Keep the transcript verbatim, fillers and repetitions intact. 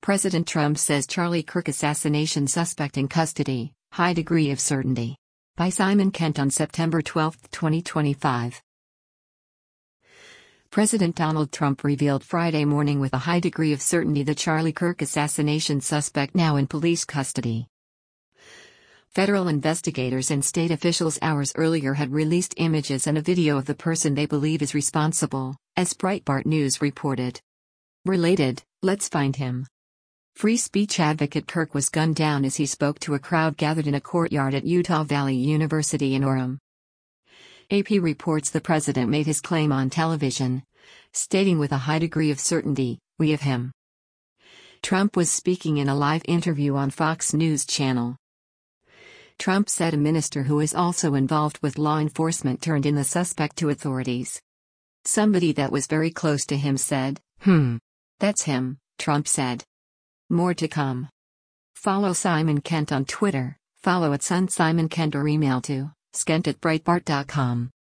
President Trump says Charlie Kirk assassination suspect in custody, high degree of certainty. By Simon Kent on September twelfth, twenty twenty-five. President Donald Trump revealed Friday morning with a high degree of certainty the Charlie Kirk assassination suspect now in police custody. Federal investigators and state officials hours earlier had released images and a video of the person they believe is responsible, as Breitbart News reported. Related, let's find him. Free speech advocate Kirk was gunned down as he spoke to a crowd gathered in a courtyard at Utah Valley University in Orem. A P reports the president made his claim on television, stating with a high degree of certainty, "We have him." Trump was speaking in a live interview on Fox News Channel. Trump said a minister who is also involved with law enforcement turned in the suspect to authorities. Somebody that was very close to him said, "Hmm. That's him," Trump said. More to come. Follow Simon Kent on Twitter, follow at Son Simon Kent or email to skent at breitbart dot com.